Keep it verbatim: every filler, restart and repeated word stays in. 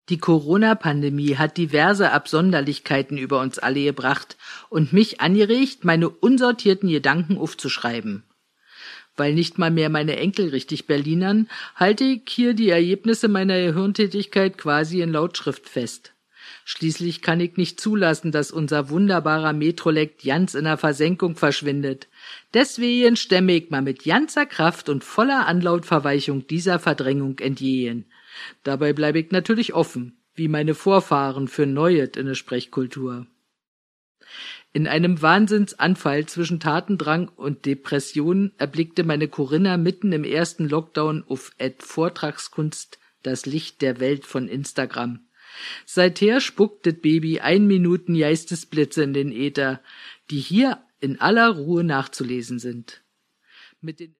Die Corona-Pandemie hat diverse Absonderlichkeiten über uns alle gebracht und mich angeregt, meine unsortierten Gedanken aufzuschreiben. Weil nicht mal mehr meine Enkel richtig Berlinern, halte ich hier die Ergebnisse meiner Gehirntätigkeit quasi in Lautschrift fest. Schließlich kann ich nicht zulassen, dass unser wunderbarer Metrolekt ganz in der Versenkung verschwindet. Deswegen stemme ich mal mit ganzer Kraft und voller Anlautverweichung dieser Verdrängung entgegen. Dabei bleibe ich natürlich offen, wie meine Vorfahren, für Neues in der Sprechkultur. In einem Wahnsinnsanfall zwischen Tatendrang und Depression erblickte meine Corinna mitten im ersten Lockdown auf Ad Vortragskunst das Licht der Welt von Instagram. Seither spuckt das Baby ein Minuten Geistesblitze in den Äther, die hier in aller Ruhe nachzulesen sind. Mit den